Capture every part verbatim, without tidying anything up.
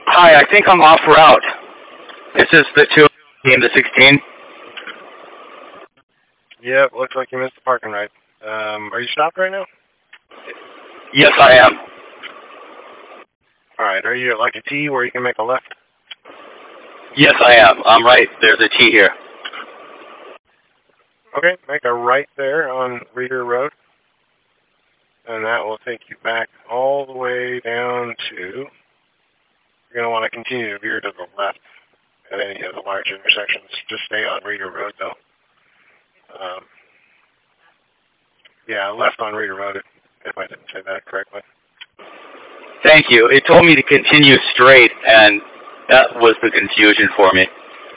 Hi, I think I'm off route. This is the two game to sixteen. Yep, looks like you missed the parking ride. Um, are you stopped right now? Yes, I am. All right, are you at like a T where you can make a left? Yes, I am. I'm right. There's a T here. Okay, make a right there on Reeder Road. And that will take you back all the way down to... You're going to want to continue to veer to the left at any of the large intersections. Just stay on Reeder Road, though. Um, yeah, left on Reeder Road, if I didn't say that correctly. Thank you. It told me to continue straight, and that was the confusion for me.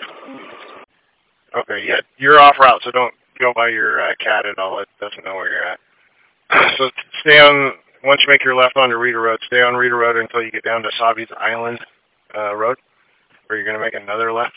Okay, yeah, you're off route, so don't go by your uh, cat at all. It doesn't know where you're at. So stay on, once you make your left onto Reeder Road, stay on Reeder Road until you get down to Savi's Island uh, Road, where you're going to make another left.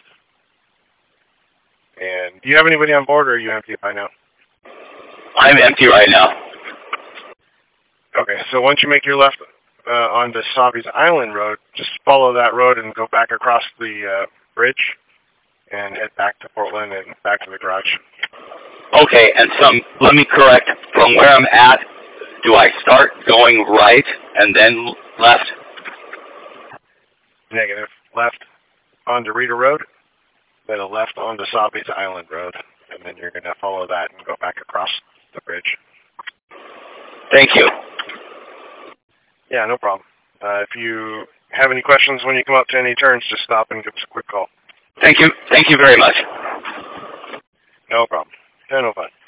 And do you have anybody on board, or are you empty by now? I'm empty right now. Okay, so once you make your left uh, onto Savi's Island Road, just follow that road and go back across the uh, bridge and head back to Portland and back to the garage. Okay, and some, let me correct, from where I'm at, do I start going right and then left? Negative. Left onto Reeder Road, then a left onto Savi's Island Road, and then you're going to follow that and go back across the bridge. Thank you. Yeah, no problem. Uh, if you have any questions when you come up to any turns, just stop and give us a quick call. Thank you. Thank you very much. No problem. Yeah, no fun.